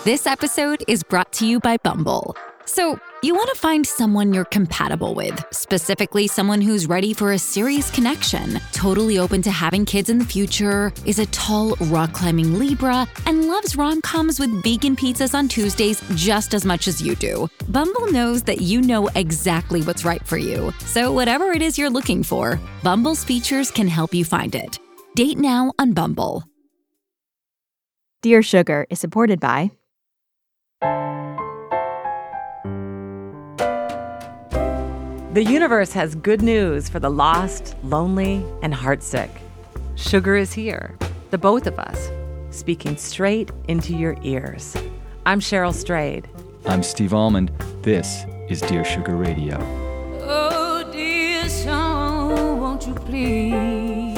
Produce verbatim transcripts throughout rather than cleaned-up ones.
This episode is brought to you by Bumble. So, you want to find someone you're compatible with, specifically someone who's ready for a serious connection, totally open to having kids in the future, is a tall, rock-climbing Libra, and loves rom-coms with vegan pizzas on Tuesdays just as much as you do. Bumble knows that you know exactly what's right for you. So whatever it is you're looking for, Bumble's features can help you find it. Date now on Bumble. Dear Sugar is supported by The universe has good news for the lost, lonely, and heartsick. Sugar is here, the both of us, speaking straight into your ears. I'm Cheryl Strayed. I'm Steve Almond. This is Dear Sugar Radio. Oh, dear song, won't you please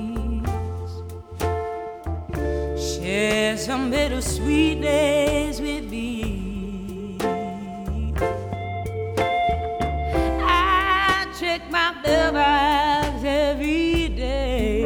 share some bittersweet days with me? My mailbox every day.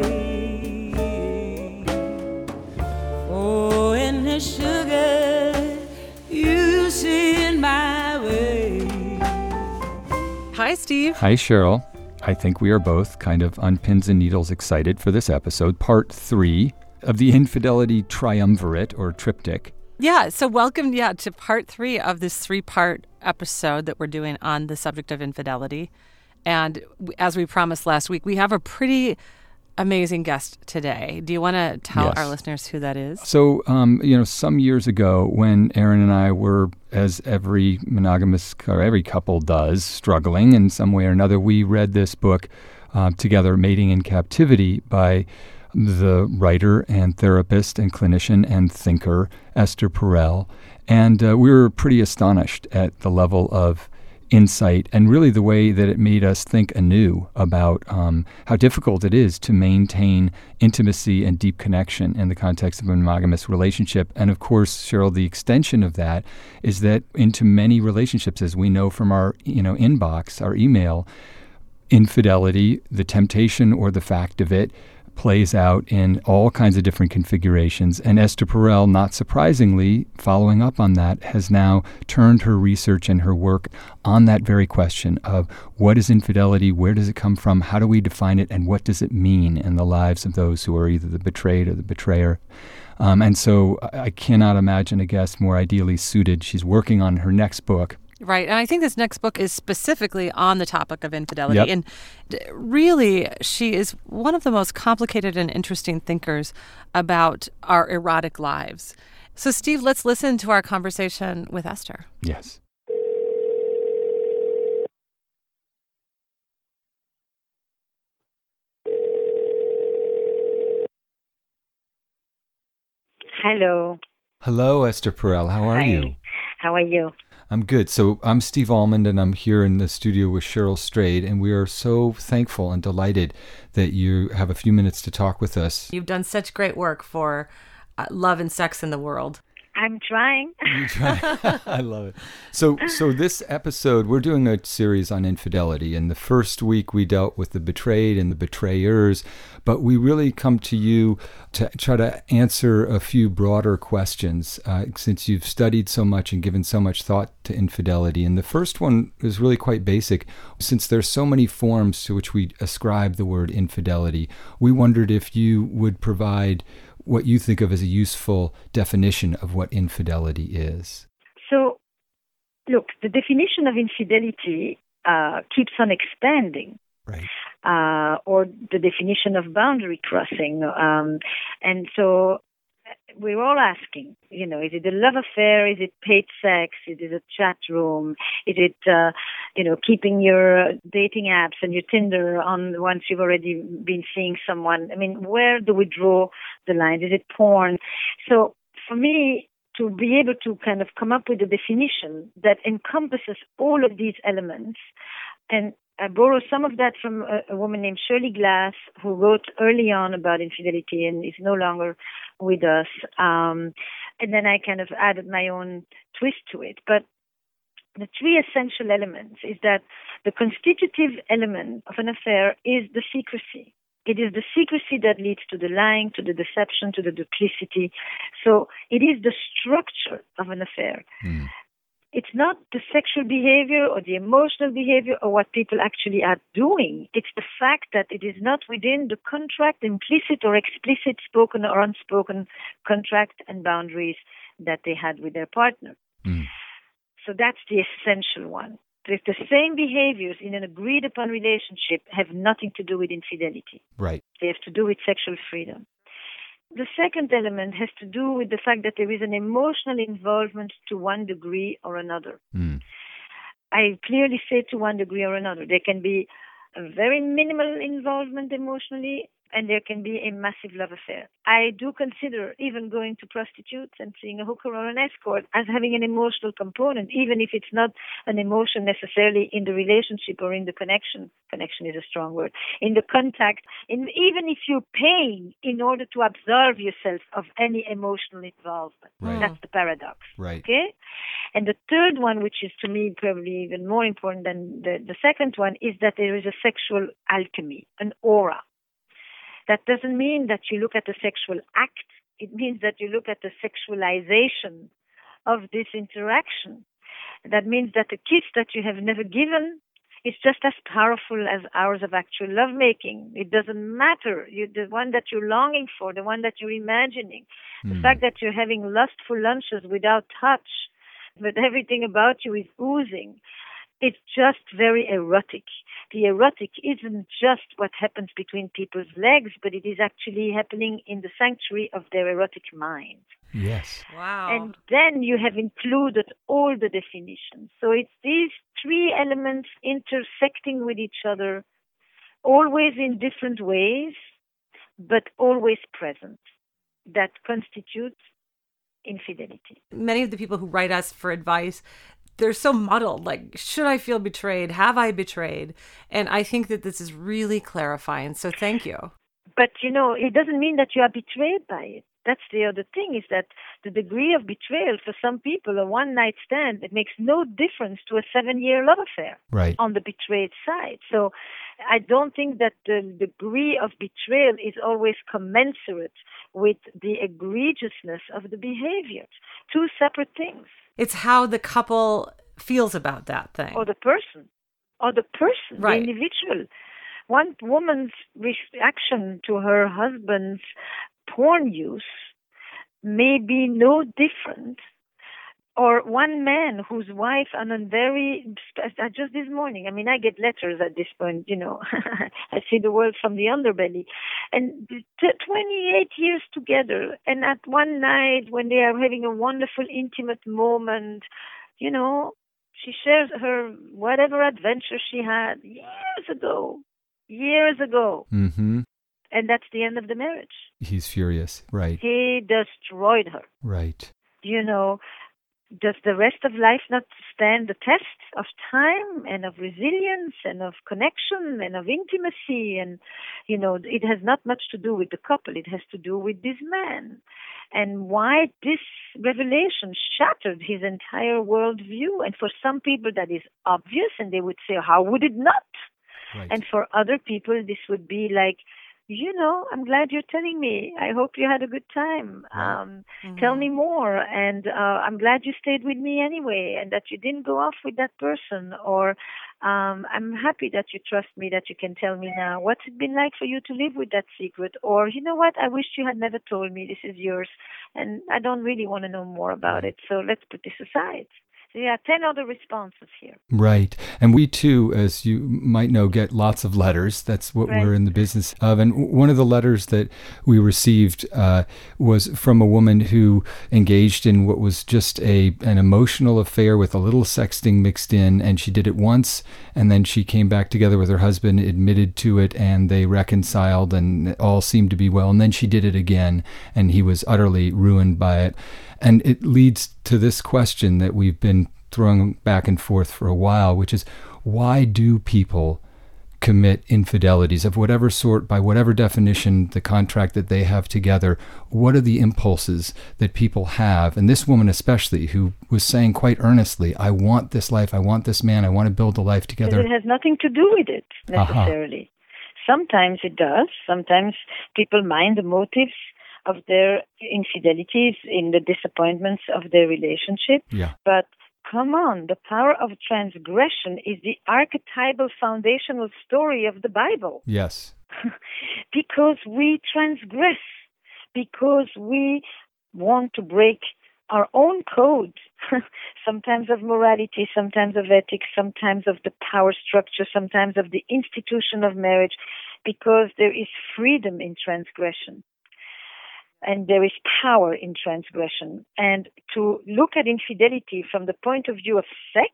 Oh, and the sugar you send my way. Hi, Steve. Hi, Cheryl. I think we are both kind of on pins and needles excited for this episode, part three of the Infidelity Triumvirate or Triptych. Yeah, so welcome, yeah, to part three of this three-part episode that we're doing on the subject of infidelity. And as we promised last week, we have a pretty amazing guest today. Do you want to tell Yes. our listeners who that is? So, um, you know, some years ago when Aaron and I were, as every monogamous or every couple does, struggling in some way or another, we read this book uh, together, Mating in Captivity, by the writer and therapist and clinician and thinker Esther Perel. And uh, we were pretty astonished at the level of insight and really the way that it made us think anew about um, how difficult it is to maintain intimacy and deep connection in the context of a monogamous relationship. And of course, Cheryl, the extension of that is that into many relationships, as we know from our you know inbox, our email, infidelity, the temptation or the fact of it, plays out in all kinds of different configurations. And Esther Perel, not surprisingly, following up on that, has now turned her research and her work on that very question of what is infidelity, where does it come from, how do we define it, and what does it mean in the lives of those who are either the betrayed or the betrayer. Um, and so I cannot imagine a guest more ideally suited. She's working on her next book. Right. And I think this next book is specifically on the topic of infidelity. Yep. And d- really, she is one of the most complicated and interesting thinkers about our erotic lives. So, Steve, let's listen to our conversation with Esther. Yes. Hello. Hello, Esther Perel. How are Hi. you? How are you? I'm good. So I'm Steve Almond, and I'm here in the studio with Cheryl Strayed, and we are so thankful and delighted that you have a few minutes to talk with us. You've done such great work for uh, love and sex in the world. I'm trying. You try. I love it. So, so this episode, we're doing a series on infidelity, and the first week we dealt with the betrayed and the betrayers, but we really come to you to try to answer a few broader questions, uh, since you've studied so much and given so much thought to infidelity. And the first one is really quite basic. Since there's so many forms to which we ascribe the word infidelity, we wondered if you would provide what you think of as a useful definition of what infidelity is. So, look, the definition of infidelity uh, keeps on expanding. Right. Uh, or the definition of boundary crossing. Um, and so we're all asking, you know, is it a love affair? Is it paid sex? Is it a chat room? Is it, uh, you know, keeping your dating apps and your Tinder on once you've already been seeing someone? I mean, where do we draw the line? Is it porn? So for me, to be able to kind of come up with a definition that encompasses all of these elements, and I borrow some of that from a, a woman named Shirley Glass, who wrote early on about infidelity and is no longer with us. Um, and then I kind of added my own twist to it. But the three essential elements is that the constitutive element of an affair is the secrecy. It is the secrecy that leads to the lying, to the deception, to the duplicity. So it is the structure of an affair. Mm. It's not the sexual behavior or the emotional behavior or what people actually are doing. It's the fact that it is not within the contract, implicit or explicit, spoken or unspoken contract and boundaries that they had with their partner. Mm. So that's the essential one. If the same behaviors in an agreed upon relationship have nothing to do with infidelity. Right. They have to do with sexual freedom. The second element has to do with the fact that there is an emotional involvement to one degree or another. Mm. I clearly say to one degree or another. There can be a very minimal involvement emotionally, and there can be a massive love affair. I do consider even going to prostitutes and seeing a hooker or an escort as having an emotional component, even if it's not an emotion necessarily in the relationship or in the connection. Connection is a strong word. In the contact, in, even if you're paying in order to absolve yourself of any emotional involvement. Right. That's the paradox. Right. Okay? And the third one, which is to me probably even more important than the, the second one, is that there is a sexual alchemy, an aura. That doesn't mean that you look at the sexual act. It means that you look at the sexualization of this interaction. That means that a kiss that you have never given is just as powerful as hours of actual lovemaking. It doesn't matter. You, the one that you're longing for, the one that you're imagining, mm. the fact that you're having lustful lunches without touch, but everything about you is oozing. It's just very erotic. The erotic isn't just what happens between people's legs, but it is actually happening in the sanctuary of their erotic mind. Yes. Wow. And then you have included all the definitions. So it's these three elements intersecting with each other, always in different ways, but always present, that constitutes infidelity. Many of the people who write us for advice, they're so muddled. Like, should I feel betrayed? Have I betrayed? And I think that this is really clarifying. So thank you. But, you know, it doesn't mean that you are betrayed by it. That's the other thing, is that the degree of betrayal for some people, a one-night stand, it makes no difference to a seven-year love affair right. on the betrayed side. So I don't think that the degree of betrayal is always commensurate with the egregiousness of the behavior. Two separate things. It's how the couple feels about that thing. Or the person. Or the person, right. the individual. One woman's reaction to her husband's porn use may be no different, or one man whose wife on a very, just this morning, I mean, I get letters at this point, you know, I see the world from the underbelly, and twenty-eight years together, and at one night when they are having a wonderful intimate moment, you know, she shares her whatever adventure she had years ago, years ago. Mm-hmm. And that's the end of the marriage. He's furious, right. He destroyed her. Right. You know, does the rest of life not stand the test of time and of resilience and of connection and of intimacy? And, you know, it has not much to do with the couple. It has to do with this man. And why this revelation shattered his entire worldview. And for some people that is obvious, and they would say, how would it not? Right. And for other people, this would be like, you know, I'm glad you're telling me. I hope you had a good time. Um, mm-hmm. Tell me more. And uh, I'm glad you stayed with me anyway, and that you didn't go off with that person. Or um, I'm happy that you trust me, that you can tell me now. What's it been like for you to live with that secret? Or, you know what, I wish you had never told me. This is yours. And I don't really want to know more about it. So let's put this aside. Yeah, ten other responses here. Right. And we too, as you might know, get lots of letters. That's what right. we're in the business of. And one of the letters that we received uh, was from a woman who engaged in what was just a an emotional affair with a little sexting mixed in. And she did it once, and then she came back together with her husband, admitted to it, and they reconciled, and it all seemed to be well. And then she did it again, and he was utterly ruined by it. And it leads to this question that we've been throwing back and forth for a while, which is, why do people commit infidelities of whatever sort, by whatever definition, the contract that they have together? What are the impulses that people have? And this woman especially, who was saying quite earnestly, I want this life, I want this man, I want to build a life together. But it has nothing to do with it, necessarily. Uh-huh. sometimes it does. Sometimes people mind the motives of their infidelities, in the disappointments of their relationship. Yeah. But come on, the power of transgression is the archetypal foundational story of the Bible. Yes. Because we transgress, because we want to break our own code, sometimes of morality, sometimes of ethics, sometimes of the power structure, sometimes of the institution of marriage, because there is freedom in transgression. And there is power in transgression. And to look at infidelity from the point of view of sex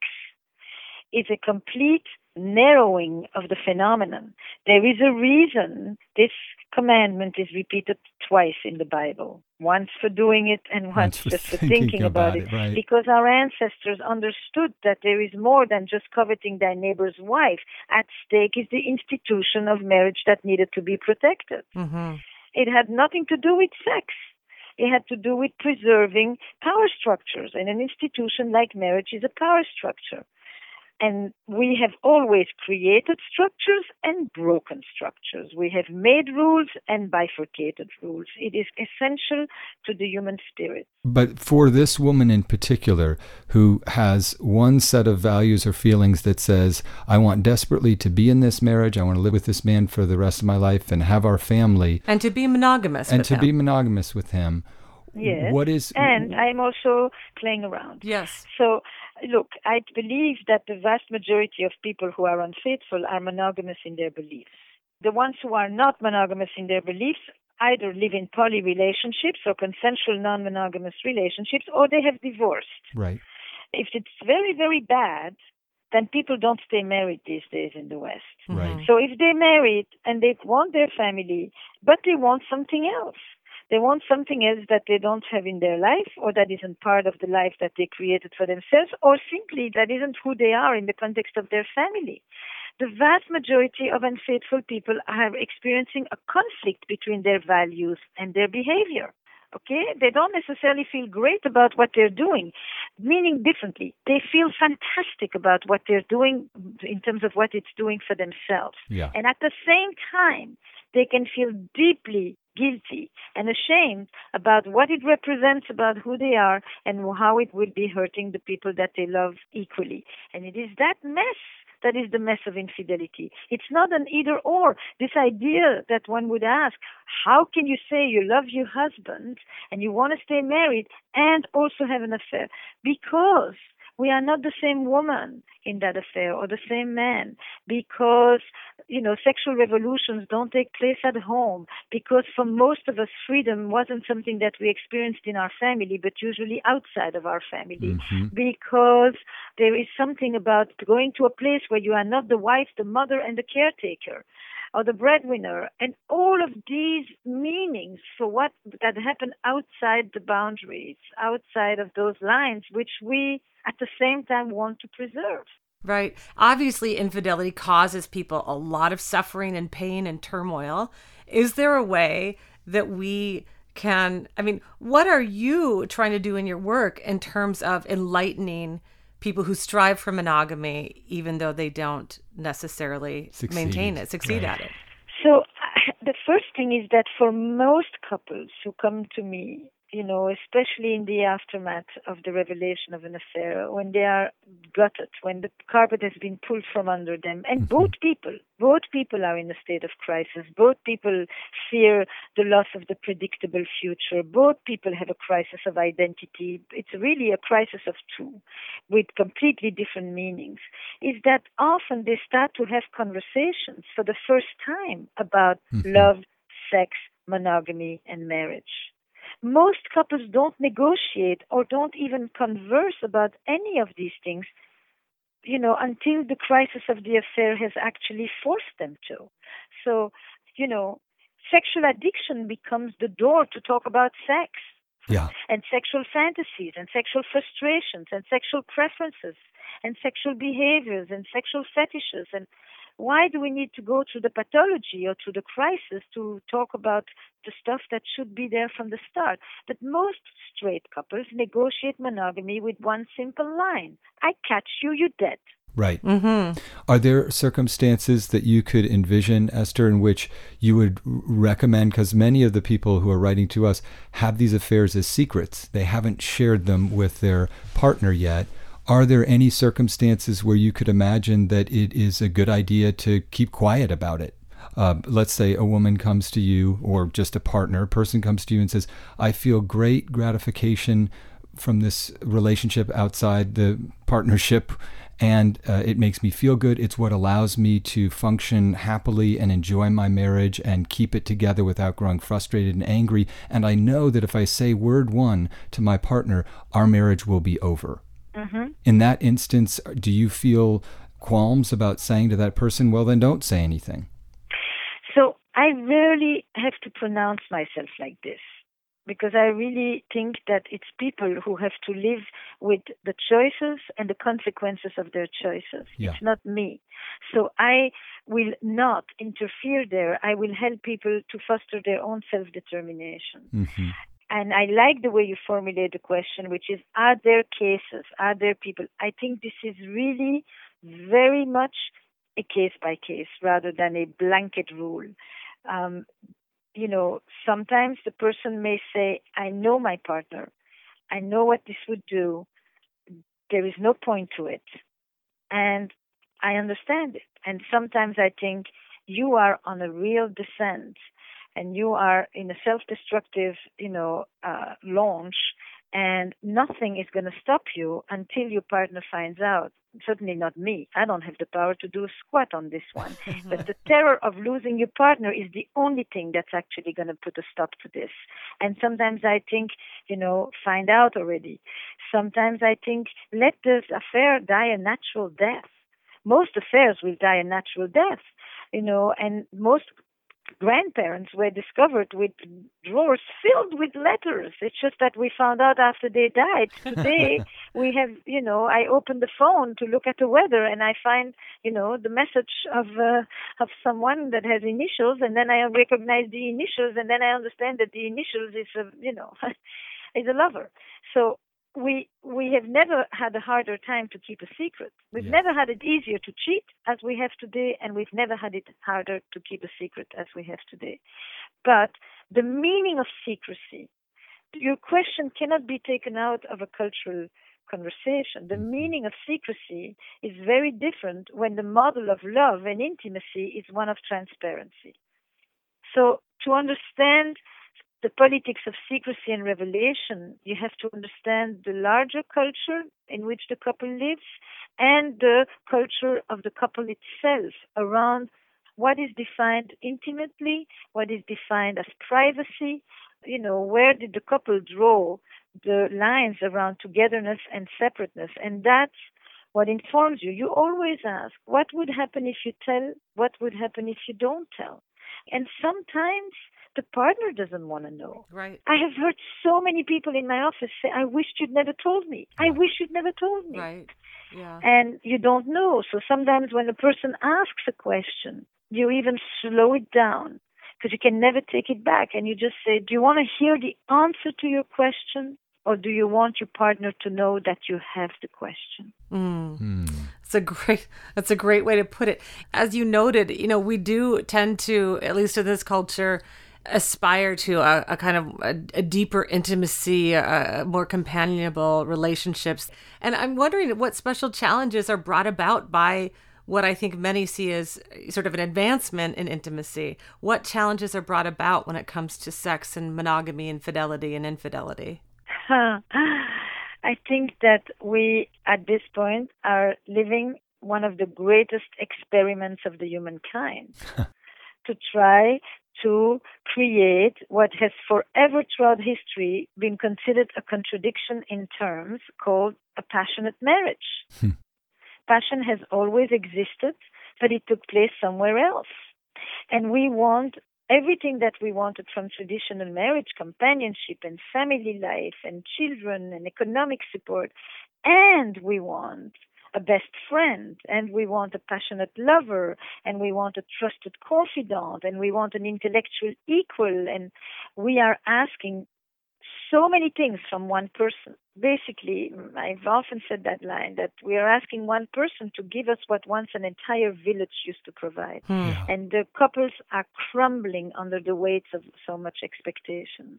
is a complete narrowing of the phenomenon. There is a reason this commandment is repeated twice in the Bible. Once for doing it and once, Once for just for thinking thinking about, about it. it, right. Because our ancestors understood that there is more than just coveting thy neighbor's wife. At stake is the institution of marriage that needed to be protected. Mm-hmm. It had nothing to do with sex. It had to do with preserving power structures. And an institution like marriage is a power structure. And we have always created structures and broken structures. We have made rules and bifurcated rules. It is essential to the human spirit. But for this woman in particular, who has one set of values or feelings that says, I want desperately to be in this marriage, I want to live with this man for the rest of my life and have our family. And to be monogamous And with to him. be monogamous with him. Yes. What is... And I'm also playing around. Yes. So, look, I believe that the vast majority of people who are unfaithful are monogamous in their beliefs. The ones who are not monogamous in their beliefs either live in poly relationships or consensual non-monogamous relationships, or they have divorced. Right. If it's very, very bad, then people don't stay married these days in the West. Right. So if they're married and they want their family, but they want something else, they want something else that they don't have in their life, or that isn't part of the life that they created for themselves, or simply that isn't who they are in the context of their family. The vast majority of unfaithful people are experiencing a conflict between their values and their behavior. Okay? They don't necessarily feel great about what they're doing. Meaning differently, they feel fantastic about what they're doing in terms of what it's doing for themselves. Yeah. And at the same time, they can feel deeply guilty and ashamed about what it represents about who they are and how it will be hurting the people that they love equally. And it is that mess that is the mess of infidelity. It's not an either or. This idea that one would ask, how can you say you love your husband and you want to stay married and also have an affair? Because we are not the same woman in that affair or the same man, because, you know, sexual revolutions don't take place at home, because for most of us, freedom wasn't something that we experienced in our family, but usually outside of our family, Mm-hmm. because there is something about going to a place where you are not the wife, the mother, and the caretaker, or the breadwinner, and all of these meanings for what that happened outside the boundaries, outside of those lines, which we at the same time want to preserve. Right. Obviously, infidelity causes people a lot of suffering and pain and turmoil. Is there a way that we can, I mean, what are you trying to do in your work in terms of enlightening people who strive for monogamy, even though they don't necessarily Succeed. maintain it, succeed Right. at it? So uh, the first thing is that for most couples who come to me, you know, especially in the aftermath of the revelation of an affair, when they are gutted, when the carpet has been pulled from under them, and both people, both people are in a state of crisis. Both people fear the loss of the predictable future. Both people have a crisis of identity. It's really a crisis of two with completely different meanings. Is that often they start to have conversations for the first time about Mm-hmm. love, sex, monogamy, and marriage. Most couples don't negotiate or don't even converse about any of these things, you know, until the crisis of the affair has actually forced them to. So, you know, sexual addiction becomes the door to talk about sex. Yeah. And sexual fantasies and sexual frustrations and sexual preferences and sexual behaviors and sexual fetishes. And why do we need to go through the pathology or through the crisis to talk about the stuff that should be there from the start? But most straight couples negotiate monogamy with one simple line: I catch you, you dead. Right. Mm-hmm. Are there circumstances that you could envision, Esther, in which you would recommend, because many of the people who are writing to us have these affairs as secrets. They haven't shared them with their partner yet. Are there any circumstances where you could imagine that it is a good idea to keep quiet about it? Uh, let's say a woman comes to you, or just a partner, a person comes to you and says, I feel great gratification from this relationship outside the partnership, and uh, it makes me feel good. It's what allows me to function happily and enjoy my marriage and keep it together without growing frustrated and angry. And I know that if I say word one to my partner, our marriage will be over. Mm-hmm. In that instance, do you feel qualms about saying to that person, well, then don't say anything? So I rarely have to pronounce myself like this, because I really think that it's people who have to live with the choices and the consequences of their choices. Yeah. It's not me. So I will not interfere there. I will help people to foster their own self-determination. Mm-hmm. And I like the way you formulate the question, which is, are there cases? Are there people? I think this is really very much a case by case rather than a blanket rule. Um, you know, sometimes the person may say, I know my partner. I know what this would do. There is no point to it. And I understand it. And sometimes I think you are on a real descent and you are in a self-destructive, you know, uh, launch, and nothing is going to stop you until your partner finds out. Certainly not me. I don't have the power to do a squat on this one. But the terror of losing your partner is the only thing that's actually going to put a stop to this. And sometimes I think, you know, find out already. Sometimes I think, let this affair die a natural death. Most affairs will die a natural death, you know, and most grandparents were discovered with drawers filled with letters. It's just that we found out after they died. Today, we have, you know, I open the phone to look at the weather and I find, you know, the message of uh, of someone that has initials, and then I recognize the initials, and then I understand that the initials is, a, you know, is a lover. So we we have never had a harder time to keep a secret. We've Yeah. never had it easier to cheat as we have today, and we've never had it harder to keep a secret as we have today. But the meaning of secrecy, your question cannot be taken out of a cultural conversation. The meaning of secrecy is very different when the model of love and intimacy is one of transparency. So to understand the politics of secrecy and revelation, you have to understand the larger culture in which the couple lives and the culture of the couple itself around what is defined intimately, what is defined as privacy. You know, where did the couple draw the lines around togetherness and separateness? And that's what informs you. You always ask, what would happen if you tell? What would happen if you don't tell? And sometimes the partner doesn't want to know. Right. I have heard so many people in my office say, I wish you'd never told me. I wish you'd never told me. Right. Yeah. And you don't know. So sometimes when a person asks a question, you even slow it down because you can never take it back. And you just say, do you want to hear the answer to your question? Or do you want your partner to know that you have the question? Mm. Hmm. It's a great, that's a great way to put it. As you noted, you know, we do tend to, at least in this culture, aspire to a, a kind of a, a deeper intimacy, a, a more companionable relationships. And I'm wondering what special challenges are brought about by what I think many see as sort of an advancement in intimacy. What challenges are brought about when it comes to sex and monogamy and fidelity and infidelity? I think that we, at this point, are living one of the greatest experiments of the humankind to try to create what has forever throughout history been considered a contradiction in terms called a passionate marriage. Hmm. Passion has always existed, but it took place somewhere else. And we want everything that we wanted from traditional marriage, companionship and family life and children and economic support. And we want a best friend, and we want a passionate lover, and we want a trusted confidant, and we want an intellectual equal. And we are asking so many things from one person. basically, I've often said that line, that we are asking one person to give us what once an entire village used to provide. Hmm. Yeah. And the couples are crumbling under the weight of so much expectations.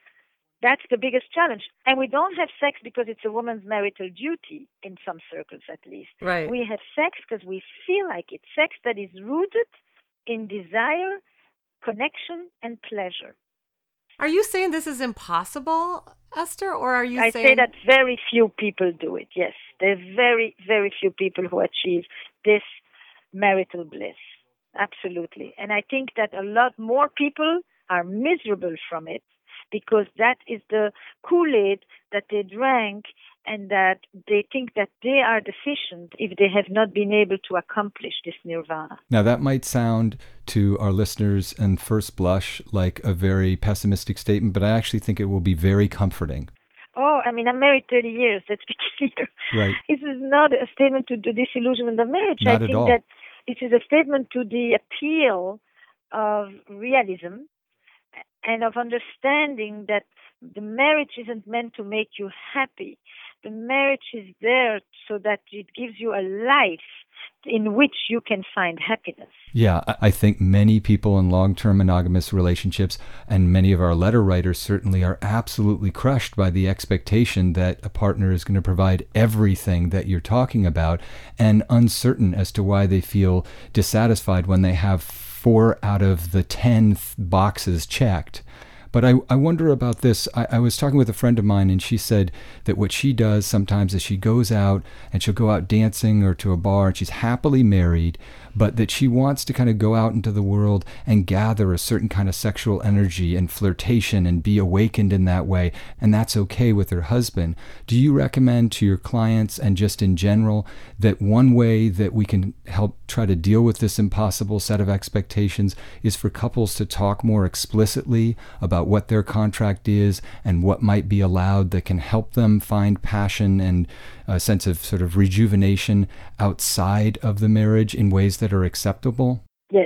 That's the biggest challenge. And we don't have sex because it's a woman's marital duty, in some circles at least. Right. We have sex because we feel like it. Sex that is rooted in desire, connection, and pleasure. Are you saying this is impossible, Esther, or are you I saying... say that very few people do it, yes. There are very, very few people who achieve this marital bliss. Absolutely. And I think that a lot more people are miserable from it because that is the Kool-Aid that they drank, and that they think that they are deficient if they have not been able to accomplish this nirvana. Now, that might sound to our listeners in first blush like a very pessimistic statement, but I actually think it will be very comforting. Oh, I mean, I'm married thirty years, let's be clear. Right. This is not a statement to the disillusionment of marriage. Not I at think all. that this is a statement to the appeal of realism and of understanding that the marriage isn't meant to make you happy. The marriage is there so that it gives you a life in which you can find happiness. Yeah, I I think many people in long-term monogamous relationships, and many of our letter writers certainly, are absolutely crushed by the expectation that a partner is going to provide everything that you're talking about, and uncertain as to why they feel dissatisfied when they have four out of the ten th- boxes checked. But I, I wonder about this. I, I was talking with a friend of mine, and she said that what she does sometimes is she goes out and she'll go out dancing or to a bar, and she's happily married, but that she wants to kind of go out into the world and gather a certain kind of sexual energy and flirtation and be awakened in that way, and that's okay with her husband. Do you recommend to your clients and just in general that one way that we can help try to deal with this impossible set of expectations is for couples to talk more explicitly about what their contract is and what might be allowed that can help them find passion and a sense of sort of rejuvenation outside of the marriage in ways that are acceptable? Yes.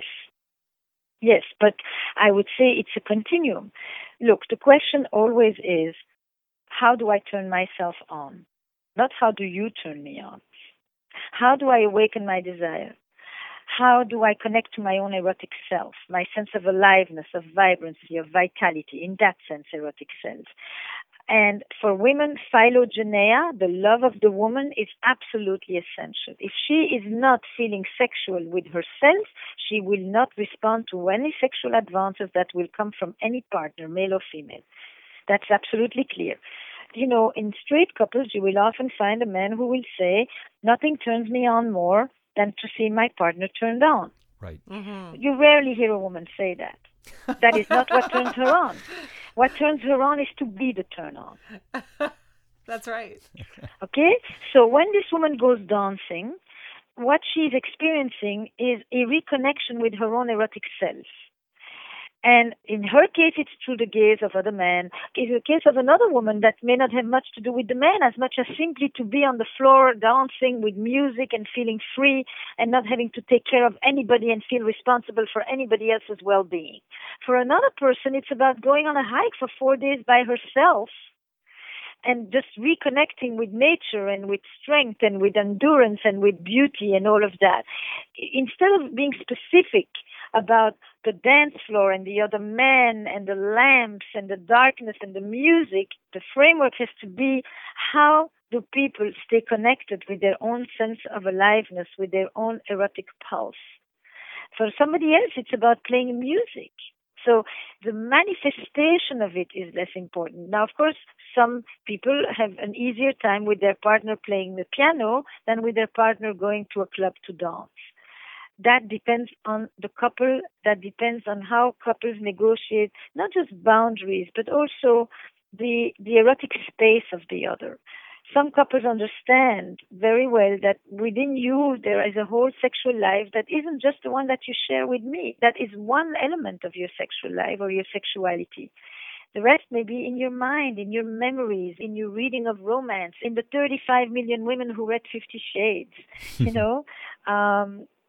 Yes, but I would say it's a continuum. Look, the question always is, how do I turn myself on? Not how do you turn me on? How do I awaken my desire? How do I connect to my own erotic self, my sense of aliveness, of vibrancy, of vitality, in that sense, erotic self? And for women, philogenea, the love of the woman, is absolutely essential. If she is not feeling sexual with herself, she will not respond to any sexual advances that will come from any partner, male or female. That's absolutely clear. You know, in straight couples, you will often find a man who will say, nothing turns me on more than to see my partner turned on. Right. Mm-hmm. You rarely hear a woman say that. That is not what turns her on. What turns her on is to be the turn on. That's right. Okay? So when this woman goes dancing, what she's experiencing is a reconnection with her own erotic self. And in her case, it's through the gaze of other men. In the case of another woman, that may not have much to do with the man, as much as simply to be on the floor dancing with music and feeling free and not having to take care of anybody and feel responsible for anybody else's well-being. For another person, it's about going on a hike for four days by herself and just reconnecting with nature and with strength and with endurance and with beauty and all of that. Instead of being specific about the dance floor and the other men and the lamps and the darkness and the music, the framework has to be, how do people stay connected with their own sense of aliveness, with their own erotic pulse? For somebody else, it's about playing music. So the manifestation of it is less important. Now, of course, some people have an easier time with their partner playing the piano than with their partner going to a club to dance. That depends on the couple. That depends on how couples negotiate not just boundaries, but also the the erotic space of the other. Some couples understand very well that within you there is a whole sexual life that isn't just the one that you share with me. That is one element of your sexual life or your sexuality. The rest may be in your mind, in your memories, in your reading of romance, in the thirty-five million women who read Fifty Shades, you know. Um,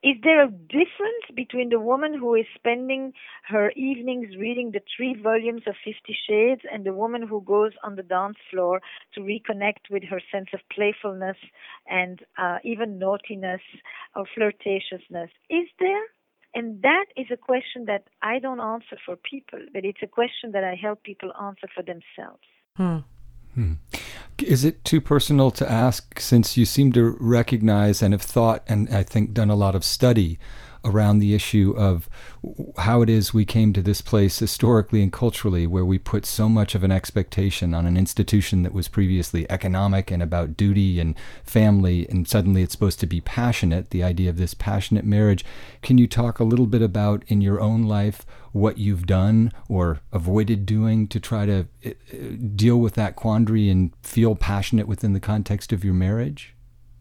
Is there a difference between the woman who is spending her evenings reading the three volumes of Fifty Shades and the woman who goes on the dance floor to reconnect with her sense of playfulness and uh, even naughtiness or flirtatiousness? Is there? And that is a question that I don't answer for people, but it's a question that I help people answer for themselves. Hmm. Hmm. Is it too personal to ask, since you seem to recognize and have thought and I think done a lot of study around the issue of how it is we came to this place historically and culturally, where we put so much of an expectation on an institution that was previously economic and about duty and family, and suddenly it's supposed to be passionate, the idea of this passionate marriage. Can you talk a little bit about, in your own life, what you've done or avoided doing to try to uh, deal with that quandary and feel passionate within the context of your marriage?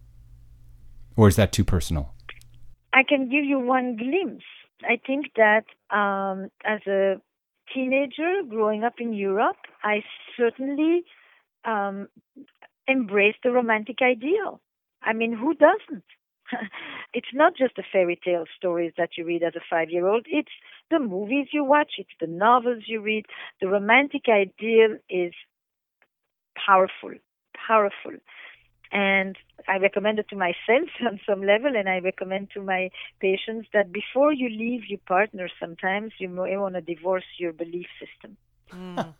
Or is that too personal? I can give you one glimpse. I think that um, as a teenager growing up in Europe, I certainly um, embraced the romantic ideal. I mean, who doesn't? It's not just the fairy tale stories that you read as a five-year-old. It's the movies you watch. It's the novels you read. The romantic ideal is powerful, powerful. And I recommend it to myself on some level, and I recommend to my patients that before you leave your partner, sometimes you may want to divorce your belief system. Mm.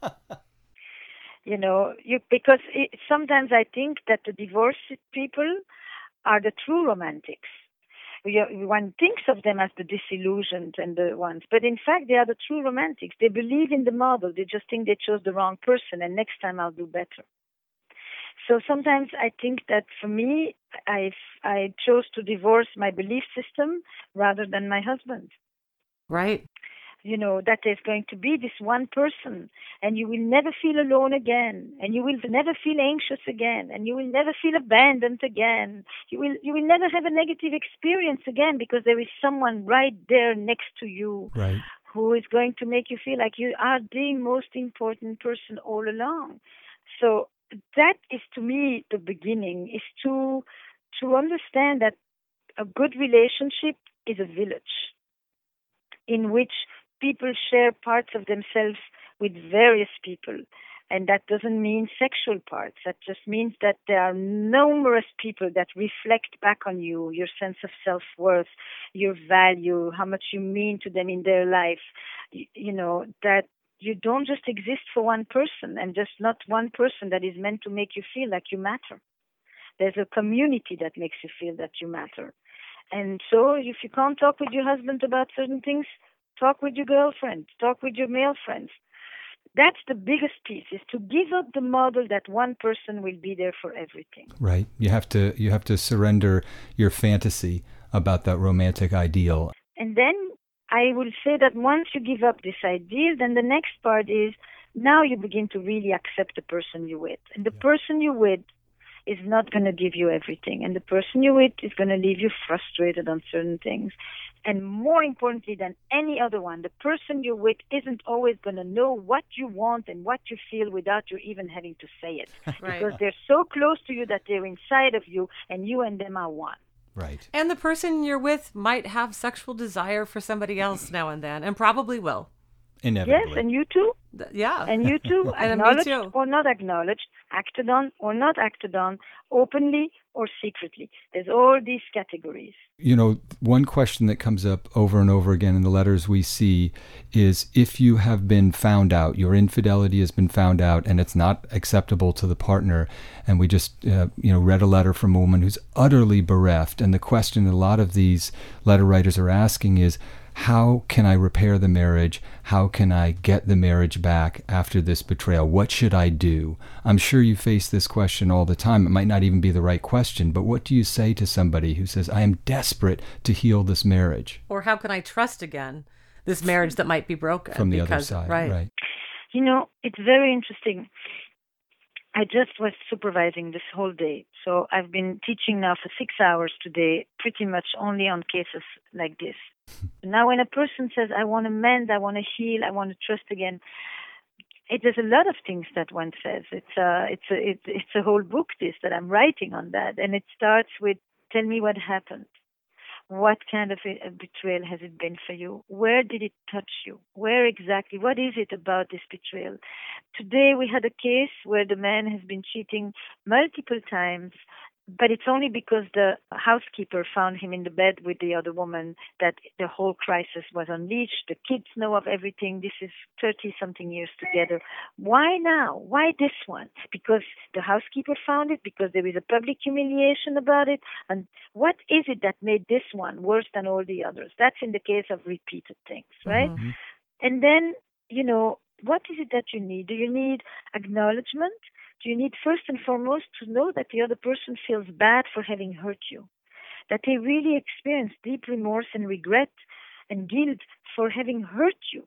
You know, you because it, sometimes I think that the divorced people are the true romantics. One thinks of them as the disillusioned and the ones, but in fact they are the true romantics. They believe in the model. They just think they chose the wrong person, and next time I'll do better. So sometimes I think that for me, I I chose to divorce my belief system rather than my husband. Right. You know, that there's going to be this one person, and you will never feel alone again, and you will never feel anxious again, and you will never feel abandoned again. You will you will never have a negative experience again, because there is someone right there next to you, right, who is going to make you feel like you are the most important person all along. So that is, to me, the beginning, is to to understand that a good relationship is a village in which people share parts of themselves with various people. And that doesn't mean sexual parts. That just means that there are numerous people that reflect back on you, your sense of self-worth, your value, how much you mean to them in their life. You, you know, that you don't just exist for one person, and just not one person that is meant to make you feel like you matter. There's a community that makes you feel that you matter. And so if you can't talk with your husband about certain things, talk with your girlfriend, talk with your male friends. That's the biggest piece, is to give up the model that one person will be there for everything. Right. You have to you have to surrender your fantasy about that romantic ideal. And then I will say that once you give up this ideal, then the next part is now you begin to really accept the person you're with. And the yeah. person you're with is not going to give you everything. And the person you're with is going to leave you frustrated on certain things. And more importantly than any other one, the person you're with isn't always going to know what you want and what you feel without you even having to say it. Right. Because they're so close to you that they're inside of you, and you and them are one. Right. And the person you're with might have sexual desire for somebody else now and then, and probably will. Inevitably. Yes, and you too. Th- yeah. And you too. And acknowledged me too. or not acknowledged, acted on or not acted on, openly or secretly. There's all these categories. You know, one question that comes up over and over again in the letters we see is, if you have been found out, your infidelity has been found out, and it's not acceptable to the partner, and we just, uh, you know, read a letter from a woman who's utterly bereft, and the question a lot of these letter writers are asking is, how can I repair the marriage? How can I get the marriage back after this betrayal? What should I do? I'm sure you face this question all the time. It might not even be the right question, but what do you say to somebody who says, I am desperate to heal this marriage? Or how can I trust again this marriage that might be broken? From the because, other side, right. right. You know, it's very interesting. I just was supervising this whole day. So I've been teaching now for six hours today, pretty much only on cases like this. Now when a person says, I want to mend, I want to heal, I want to trust again, it is a lot of things that one says. It's a, it's a, it's, it's a whole book, this, that I'm writing on that. And it starts with, tell me what happened. what kind of a, a betrayal has it been for you? Where did it touch you? Where exactly? What is it about this betrayal? Today we had a case where the man has been cheating multiple times, but it's only because the housekeeper found him in the bed with the other woman that the whole crisis was unleashed. The kids know of everything. This is thirty-something years together. Why now? Why this one? Because the housekeeper found it? Because there is a public humiliation about it? And what is it that made this one worse than all the others? That's in the case of repeated things, right? Mm-hmm. And then, you know, what is it that you need? Do you need acknowledgement? Do you need first and foremost to know that the other person feels bad for having hurt you? That they really experience deep remorse and regret and guilt for having hurt you?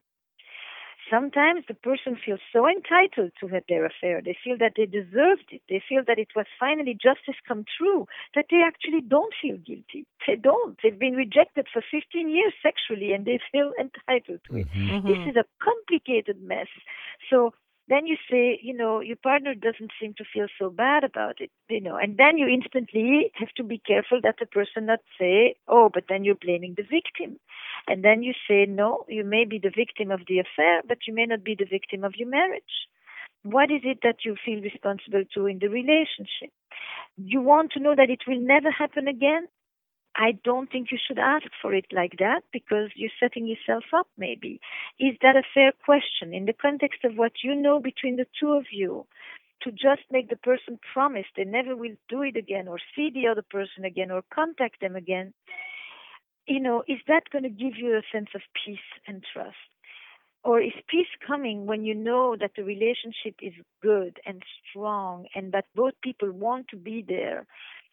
Sometimes the person feels so entitled to have their affair. They feel that they deserved it. They feel that it was finally justice come true, that they actually don't feel guilty. They don't. They've been rejected for fifteen years sexually and they feel entitled to it. Mm-hmm. This is a complicated mess. So then you say, you know, your partner doesn't seem to feel so bad about it, you know, and then you instantly have to be careful that the person not say, oh, but then you're blaming the victim. And then you say, no, you may be the victim of the affair, but you may not be the victim of your marriage. What is it that you feel responsible to in the relationship? You want to know that it will never happen again? I don't think you should ask for it like that because you're setting yourself up maybe. Is that a fair question in the context of what you know between the two of you? To just make the person promise they never will do it again or see the other person again or contact them again, you know, is that going to give you a sense of peace and trust? Or is peace coming when you know that the relationship is good and strong and that both people want to be there?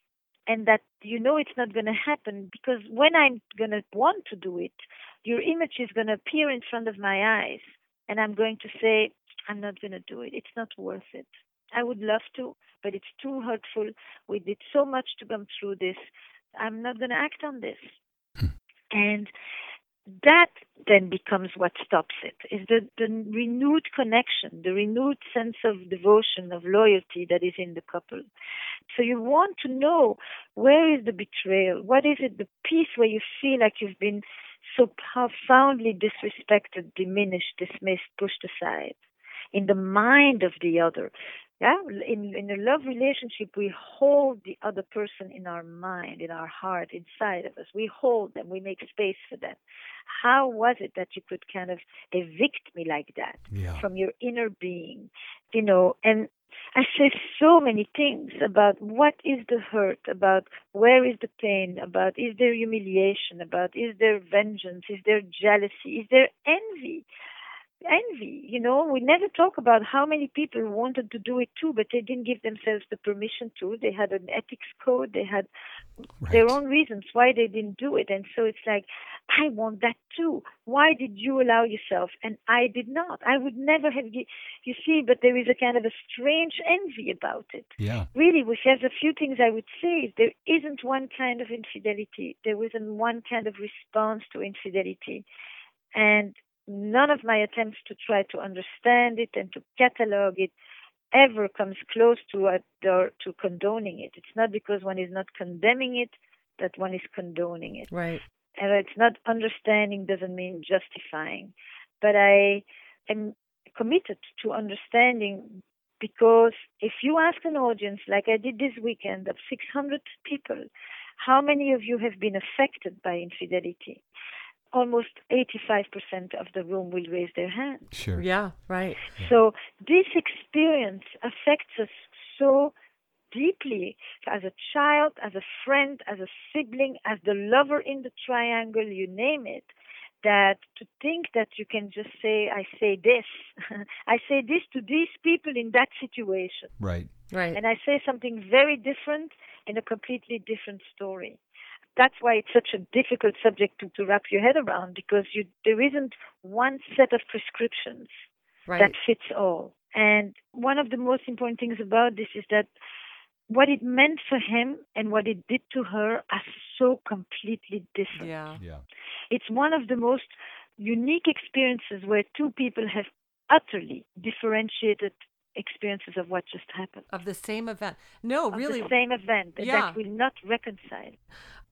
And that you know it's not going to happen because when I'm going to want to do it, your image is going to appear in front of my eyes. And I'm going to say, I'm not going to do it. It's not worth it. I would love to, but it's too hurtful. We did so much to come through this. I'm not going to act on this. And that then becomes what stops it, is the, the renewed connection, the renewed sense of devotion, of loyalty that is in the couple. So you want to know, where is the betrayal? What is it, the piece where you feel like you've been so profoundly disrespected, diminished, dismissed, pushed aside in the mind of the other? Yeah, in in a love relationship, we hold the other person in our mind, in our heart, inside of us. We hold them. We make space for them. How was it that you could kind of evict me like that Yeah. from your inner being? You know, and I say so many things about what is the hurt, about where is the pain, about is there humiliation, about is there vengeance, is there jealousy, is there envy? Envy, you know, we never talk about how many people wanted to do it too, but they didn't give themselves the permission to. They had an ethics code. They had Right. their own reasons why they didn't do it. And so it's like, I want that too. Why did you allow yourself? And I did not. I would never have, gi- you see, but there is a kind of a strange envy about it. Yeah. Really, which has a few things I would say. There isn't one kind of infidelity. There isn't one kind of response to infidelity. And none of my attempts to try to understand it and to catalog it ever comes close to it or to condoning it. It's not because one is not condemning it that one is condoning it. Right. And it's not understanding doesn't mean justifying. But I am committed to understanding because if you ask an audience, like I did this weekend, of six hundred people, how many of you have been affected by infidelity? Almost eighty-five percent of the room will raise their hand. Sure. Yeah, right. So this experience affects us so deeply as a child, as a friend, as a sibling, as the lover in the triangle, you name it, that to think that you can just say, I say this, I say this to these people in that situation. Right. Right. And I say something very different in a completely different story. That's why it's such a difficult subject to, to wrap your head around, because you, there isn't one set of prescriptions right. that fits all. And one of the most important things about this is that what it meant for him and what it did to her are so completely different. Yeah. Yeah. It's one of the most unique experiences where two people have utterly differentiated experiences of what just happened. Of the same event. No, Of really. the same event, and Yeah. that will not reconcile.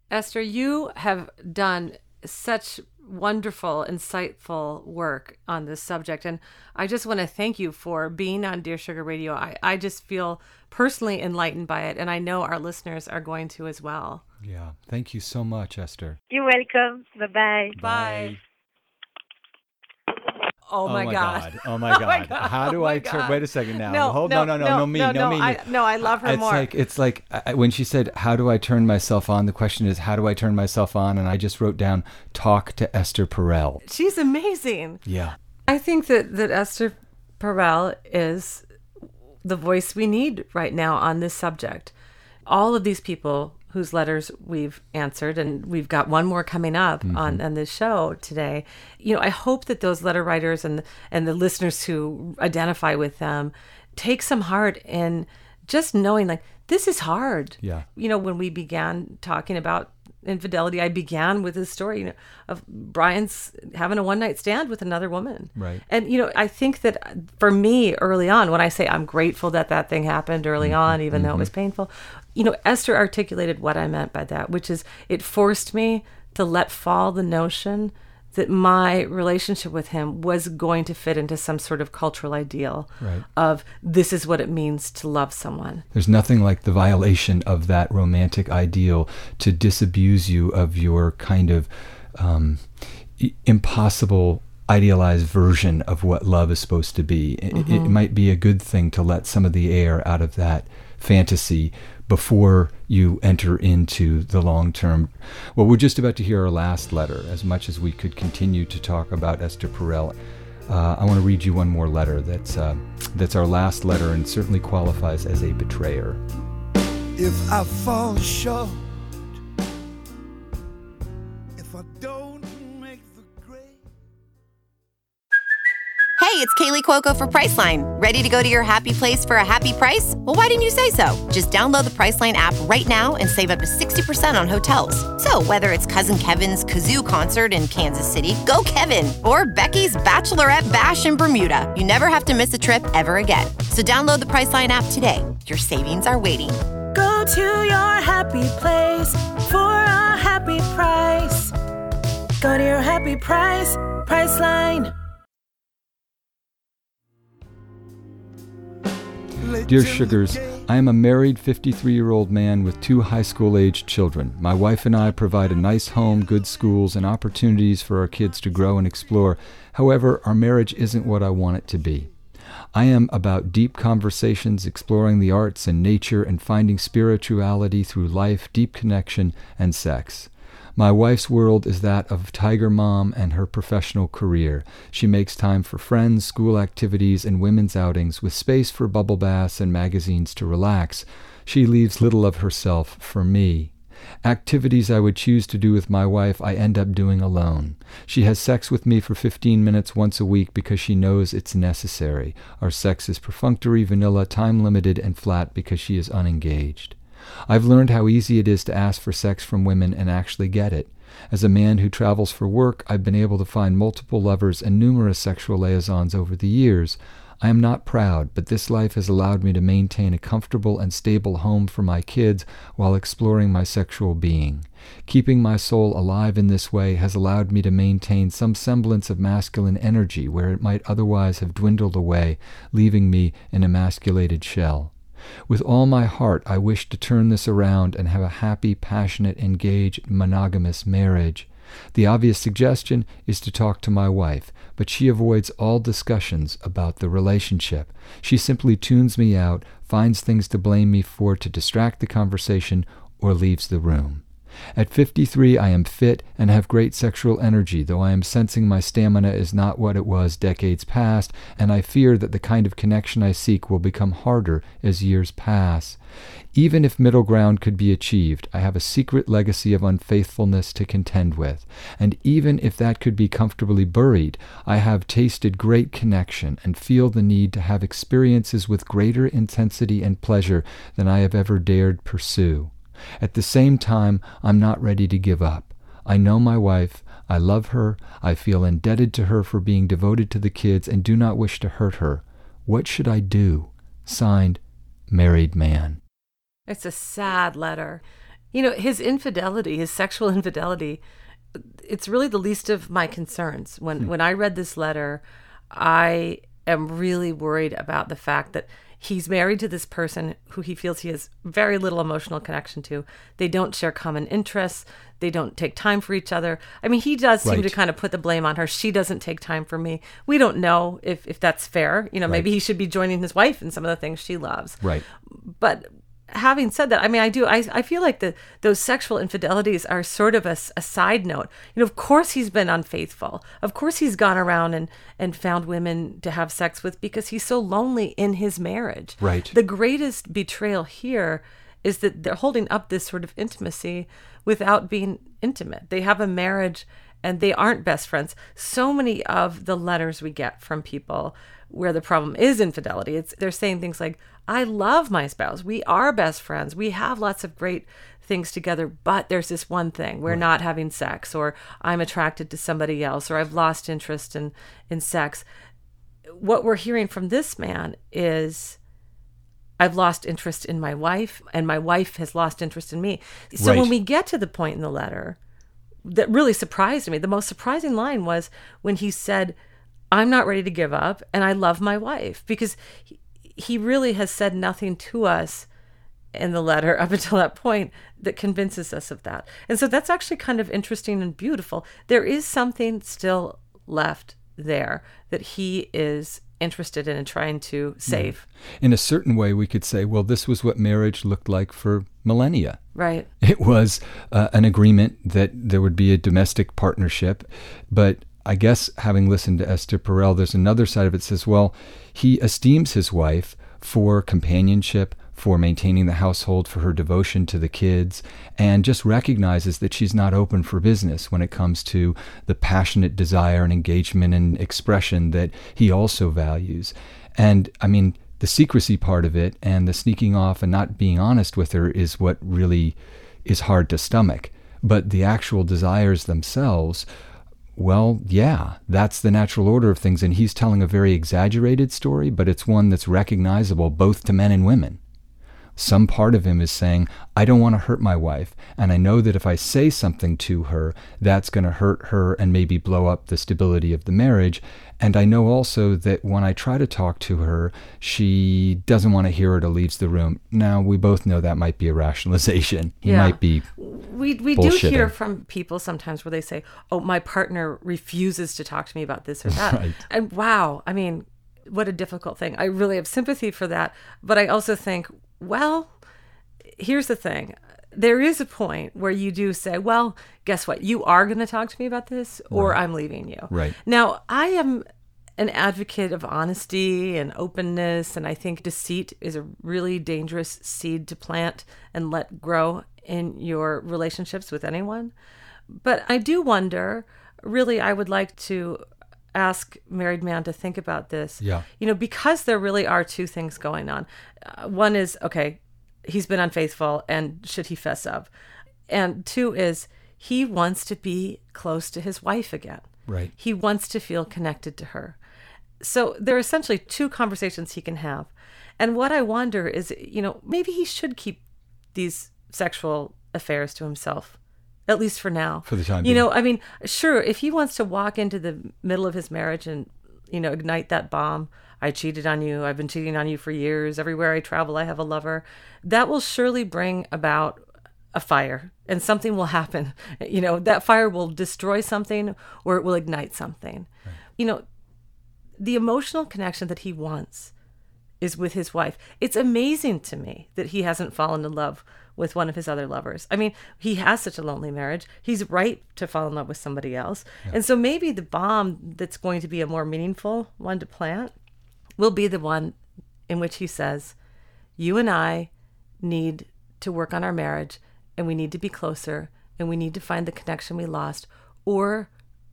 Esther, you have done such wonderful, insightful work on this subject. And I just want to thank you for being on Dear Sugar Radio. I, I just feel personally enlightened by it. And I know our listeners are going to as well. Yeah. Thank you so much, Esther. You're welcome. Bye-bye. Bye. Oh, oh my, my God. God. Oh my God. Oh my God. How do Oh I my turn? God. Wait a second now. No, Hold no, no, no, no, no, me, no, no, no, me. I, no, I love her it's more. Like, it's like I, when she said, how do I turn myself on? The question is, how do I turn myself on? And I just wrote down, talk to Esther Perel. She's amazing. Yeah. I think that, that Esther Perel is the voice we need right now on this subject. All of these people whose letters we've answered, and we've got one more coming up mm-hmm. on, on this show today. You know, I hope that those letter writers and and the listeners who identify with them take some heart in just knowing, like, this is hard. Yeah. You know, when we began talking about infidelity, I began with this story, you know, of Brian's having a one night stand with another woman. Right. And, you know, I think that for me early on, when I say I'm grateful that that thing happened early mm-hmm. on, even mm-hmm. though it was painful, you know, Esther articulated what I meant by that, which is it forced me to let fall the notion that my relationship with him was going to fit into some sort of cultural ideal right. of this is what it means to love someone. There's nothing like the violation of that romantic ideal to disabuse you of your kind of um, impossible idealized version of what love is supposed to be. Mm-hmm. It, it might be a good thing to let some of the air out of that fantasy before you enter into the long term. Well, we're just about to hear our last letter. As much as we could continue to talk about Esther Perel, uh, I want to read you one more letter that's uh, that's our last letter and certainly qualifies as a betrayer. If I fall short, if I don't make the grade. Hey, it's Kaylee Cuoco for Priceline. Ready to go to your happy place for a happy price? Well, why didn't you say so? Just download the Priceline app right now and save up to sixty percent on hotels. So whether it's Cousin Kevin's Kazoo Concert in Kansas City, go Kevin, or Becky's Bachelorette Bash in Bermuda, you never have to miss a trip ever again. So download the Priceline app today. Your savings are waiting. Go to your happy place for a happy price. Go to your happy price, Priceline. Dear Sugars, I am a married fifty-three-year-old man with two high school-aged children. My wife and I provide a nice home, good schools, and opportunities for our kids to grow and explore. However, our marriage isn't what I want it to be. I am about deep conversations, exploring the arts and nature, and finding spirituality through life, deep connection, and sex. My wife's world is that of Tiger Mom and her professional career. She makes time for friends, school activities, and women's outings, with space for bubble baths and magazines to relax. She leaves little of herself for me. Activities I would choose to do with my wife, I end up doing alone. She has sex with me for fifteen minutes once a week because she knows it's necessary. Our sex is perfunctory, vanilla, time-limited, and flat because she is unengaged. I've learned how easy it is to ask for sex from women and actually get it. As a man who travels for work, I've been able to find multiple lovers and numerous sexual liaisons over the years. I am not proud, but this life has allowed me to maintain a comfortable and stable home for my kids while exploring my sexual being. Keeping my soul alive in this way has allowed me to maintain some semblance of masculine energy where it might otherwise have dwindled away, leaving me an emasculated shell. With all my heart, I wish to turn this around and have a happy, passionate, engaged, monogamous marriage. The obvious suggestion is to talk to my wife, but she avoids all discussions about the relationship. She simply tunes me out, finds things to blame me for to distract the conversation, or leaves the room. At fifty-three, I am fit and have great sexual energy, though I am sensing my stamina is not what it was decades past, and I fear that the kind of connection I seek will become harder as years pass. Even if middle ground could be achieved, I have a secret legacy of unfaithfulness to contend with, and even if that could be comfortably buried, I have tasted great connection and feel the need to have experiences with greater intensity and pleasure than I have ever dared pursue. At the same time, I'm not ready to give up. I know my wife, I love her, I feel indebted to her for being devoted to the kids and do not wish to hurt her. What should I do? Signed, Married Man. It's a sad letter. You know, his infidelity, his sexual infidelity, it's really the least of my concerns. When, hmm. when I read this letter, I am really worried about the fact that he's married to this person who he feels he has very little emotional connection to. They don't share common interests. They don't take time for each other. I mean, he does seem right. to kind of put the blame on her. She doesn't take time for me. We don't know if, if that's fair. You know, maybe right. he should be joining his wife in some of the things she loves. Right. But having said that, I mean, I do, I, I feel like the those sexual infidelities are sort of a, a side note. You know, of course he's been unfaithful. Of course he's gone around and, and found women to have sex with because he's so lonely in his marriage. Right. The greatest betrayal here is that they're holding up this sort of intimacy without being intimate. They have a marriage and they aren't best friends. So many of the letters we get from people where the problem is infidelity, it's they're saying things like, I love my spouse. We are best friends. We have lots of great things together, but there's this one thing. We're right. not having sex, or I'm attracted to somebody else, or I've lost interest in, in sex. What we're hearing from this man is, I've lost interest in my wife, and my wife has lost interest in me. So right. when we get to the point in the letter that really surprised me, the most surprising line was when he said, I'm not ready to give up, and I love my wife, because he, he really has said nothing to us in the letter up until that point that convinces us of that. And so that's actually kind of interesting and beautiful. There is something still left there that he is interested in and trying to save. Yeah. In a certain way, we could say, well, this was what marriage looked like for millennia. Right. It was uh, an agreement that there would be a domestic partnership, but I guess having listened to Esther Perel, there's another side of it that says, well, he esteems his wife for companionship, for maintaining the household, for her devotion to the kids, and just recognizes that she's not open for business when it comes to the passionate desire and engagement and expression that he also values. And I mean, the secrecy part of it and the sneaking off and not being honest with her is what really is hard to stomach. But the actual desires themselves, well, yeah, that's the natural order of things. And he's telling a very exaggerated story, but it's one that's recognizable both to men and women. Some part of him is saying, I don't want to hurt my wife, and I know that if I say something to her, that's going to hurt her and maybe blow up the stability of the marriage. And I know also that when I try to talk to her, she doesn't want to hear it or leaves the room. Now, we both know that might be a rationalization. He yeah. might be We we do hear from people sometimes where they say, oh, my partner refuses to talk to me about this or that. Right. And wow, I mean, what a difficult thing. I really have sympathy for that. But I also think, well, here's the thing. There is a point where you do say, well, guess what? You are going to talk to me about this, or right. I'm leaving you. Right. Now, I am an advocate of honesty and openness, and I think deceit is a really dangerous seed to plant and let grow in your relationships with anyone. But I do wonder, really, I would like to ask Married Man to think about this. Yeah. You know, because there really are two things going on. Uh, one is, okay, he's been unfaithful, and should he fess up? And two is, he wants to be close to his wife again. Right. He wants to feel connected to her. So there are essentially two conversations he can have. And what I wonder is, you know, maybe he should keep these sexual affairs to himself, at least for now. For the time You being. know, I mean, sure, if he wants to walk into the middle of his marriage and, you know, ignite that bomb, I cheated on you, I've been cheating on you for years, everywhere I travel I have a lover, that will surely bring about a fire, and something will happen. You know, that fire will destroy something, or it will ignite something. Right. You know, the emotional connection that he wants is with his wife. It's amazing to me that he hasn't fallen in love with one of his other lovers. I mean, he has such a lonely marriage. He's right to fall in love with somebody else. Yeah. And so maybe the bomb that's going to be a more meaningful one to plant will be the one in which he says, you and I need to work on our marriage, and we need to be closer, and we need to find the connection we lost, or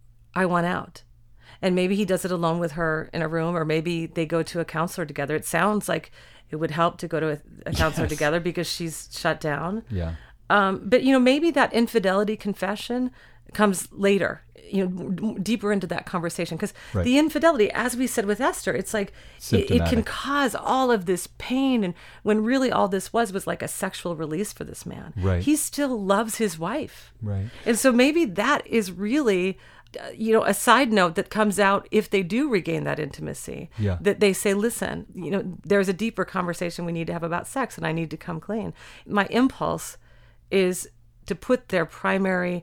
I want out. And maybe he does it alone with her in a room, or maybe they go to a counselor together. It sounds like it would help to go to a, a counselor yes. together, because she's shut down. Yeah. Um, but, you know, maybe that infidelity confession comes later you know, d- deeper into that conversation. Because Right. the infidelity, as we said with Esther, it's like it, it can Symptomatic. cause all of this pain. And when really all this was was like a sexual release for this man. Right. He still loves his wife. Right. And so maybe that is really, uh, you know, a side note that comes out if they do regain that intimacy. Yeah. That they say, listen, you know, there's a deeper conversation we need to have about sex, and I need to come clean. My impulse is to put their primary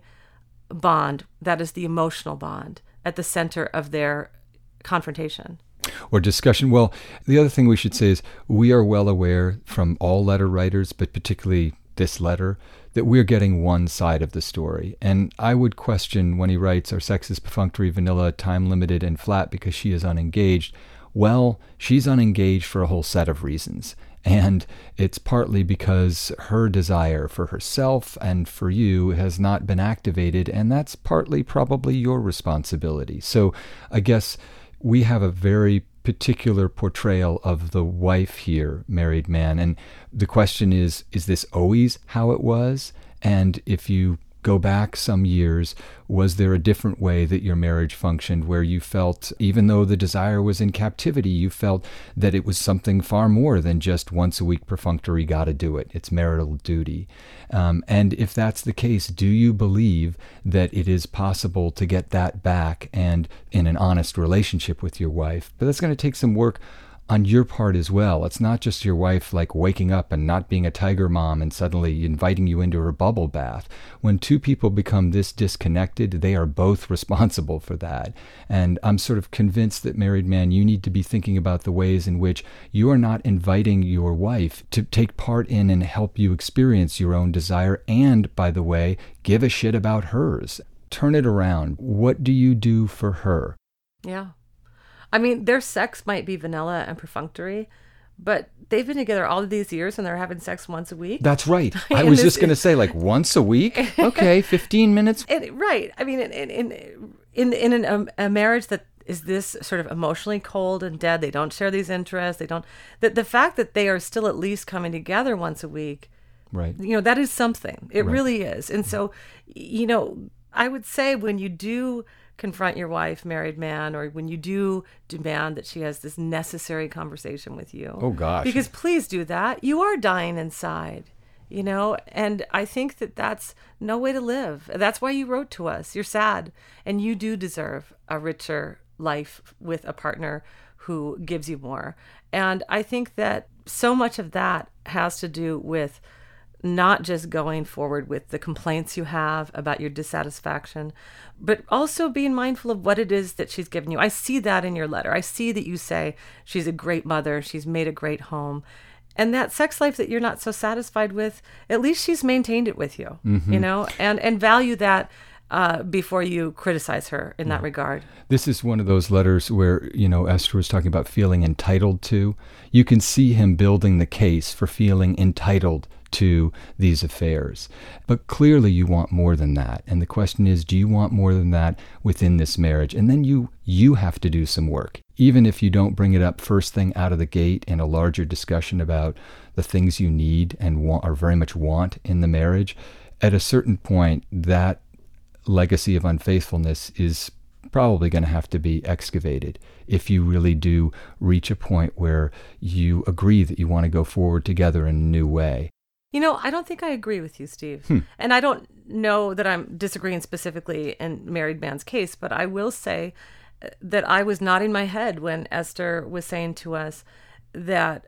bond, that is the emotional bond, at the center of their confrontation. Or discussion. Well, the other thing we should say is we are well aware from all letter writers, but particularly this letter, that we're getting one side of the story. And I would question when he writes, our sex is perfunctory, vanilla, time-limited, and flat because she is unengaged. Well, she's unengaged for a whole set of reasons. And it's partly because her desire for herself and for you has not been activated, and that's partly probably your responsibility. So I guess we have a very particular portrayal of the wife here, married man. And the question is, is this always how it was? And if you go back some years, was there a different way that your marriage functioned where you felt, even though the desire was in captivity, you felt that it was something far more than just once a week perfunctory, gotta do it, it's marital duty. Um, and if that's the case, do you believe that it is possible to get that back and in an honest relationship with your wife? But that's going to take some work on your part as well. It's not just your wife like waking up and not being a tiger mom and suddenly inviting you into her bubble bath. When two people become this disconnected, they are both responsible for that. And I'm sort of convinced that, married man, you need to be thinking about the ways in which you are not inviting your wife to take part in and help you experience your own desire, and, by the way, give a shit about hers. Turn it around. What do you do for her? Yeah. I mean, their sex might be vanilla and perfunctory, but they've been together all of these years and they're having sex once a week. That's right. I And was this just going to is- say, like, once a week? Okay, fifteen minutes? And, right. I mean, in in in, in an, um, a marriage that is this sort of emotionally cold and dead, they don't share these interests. They don't. The, the fact that they are still at least coming together once a week, Right. you know, that is something. It Right. really is. And so, you know, I would say when you do confront your wife, married man, or when you do demand that she has this necessary conversation with you. Oh, gosh. Because please do that. You are dying inside, you know, and I think that that's no way to live. That's why you wrote to us. You're sad, and you do deserve a richer life with a partner who gives you more. And I think that so much of that has to do with not just going forward with the complaints you have about your dissatisfaction, but also being mindful of what it is that she's given you. I see that in your letter. I see that you say she's a great mother, she's made a great home. And that sex life that you're not so satisfied with, at least she's maintained it with you, Mm-hmm. you know, and, and value that uh, before you criticize her in that regard. This is one of those letters where, you know, Esther was talking about feeling entitled to. You can see him building the case for feeling entitled to these affairs. But clearly you want more than that. And the question is, do you want more than that within this marriage? And then you you have to do some work. Even if you don't bring it up first thing out of the gate in a larger discussion about the things you need and want, or very much want in the marriage, at a certain point, that legacy of unfaithfulness is probably going to have to be excavated if you really do reach a point where you agree that you want to go forward together in a new way. You know, I don't think I agree with you, Steve. Hmm. And I don't know that I'm disagreeing specifically in Married Man's case, but I will say that I was nodding my head when Esther was saying to us that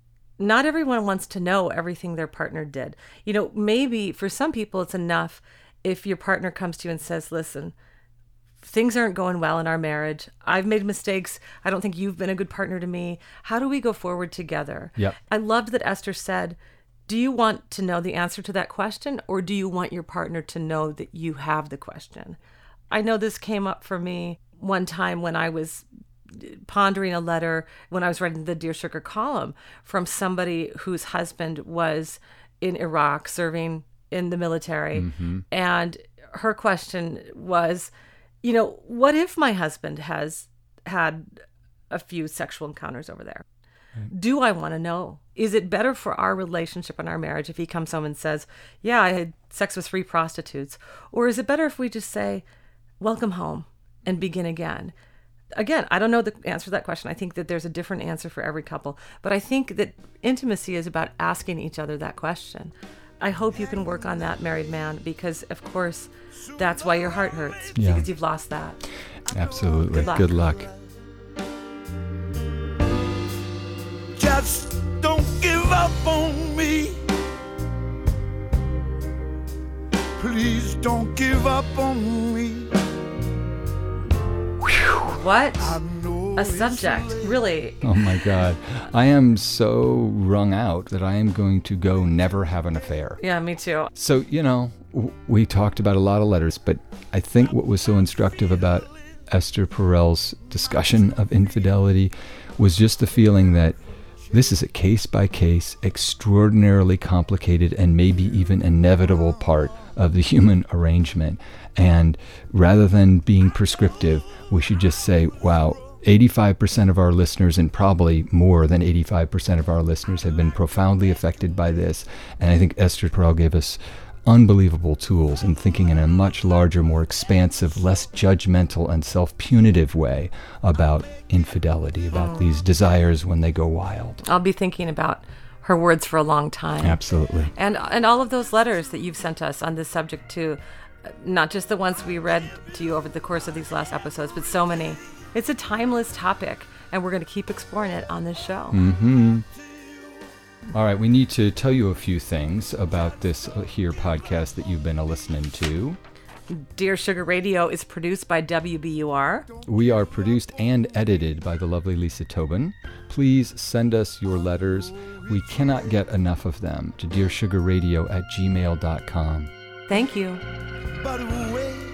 not everyone wants to know everything their partner did. You know, maybe for some people it's enough if your partner comes to you and says, listen, things aren't going well in our marriage. I've made mistakes. I don't think you've been a good partner to me. How do we go forward together? Yep. I loved that Esther said, do you want to know the answer to that question, or do you want your partner to know that you have the question? I know this came up for me one time when I was pondering a letter when I was writing the Dear Sugar column from somebody whose husband was in Iraq serving in the military. Mm-hmm. And her question was, you know, what if my husband has had a few sexual encounters over there? Do I want to know? Is it better for our relationship and our marriage if he comes home and says, yeah, I had sex with three prostitutes? Or is it better if we just say, welcome home and begin again. Again, I don't know the answer to that question. I think that there's a different answer for every couple. But I think that intimacy is about asking each other that question. I hope you can work on that, married man, because, of course, that's why your heart hurts, Yeah. because you've lost that. Absolutely. Good luck. Good luck. Just don't give up on me. Please don't give up on me. What I know a it's subject, late. really. Oh my God. I am so wrung out that I am going to go never have an affair. Yeah, me too. So, you know, w- we talked about a lot of letters, but I think what was so instructive about Esther Perel's discussion of infidelity was just the feeling that this is a case-by-case, extraordinarily complicated and maybe even inevitable part of the human arrangement. And rather than being prescriptive, we should just say, wow, eighty-five percent of our listeners, and probably more than eighty-five percent of our listeners, have been profoundly affected by this. And I think Esther Perel gave us unbelievable tools in thinking in a much larger, more expansive, less judgmental and self-punitive way about infidelity, about Mm. these desires when they go wild. I'll be thinking about her words for a long time. Absolutely. And and all of those letters that you've sent us on this subject too, not just the ones we read to you over the course of these last episodes, but so many. It's a timeless topic, and we're going to keep exploring it on this show. Mm-hmm. All right, we need to tell you a few things about this here podcast that you've been a listening to. Dear Sugar Radio is produced by W B U R. We are produced and edited by the lovely Lisa Tobin. Please send us your letters. We cannot get enough of them to dear sugar radio at gmail dot com. Thank you. But wait.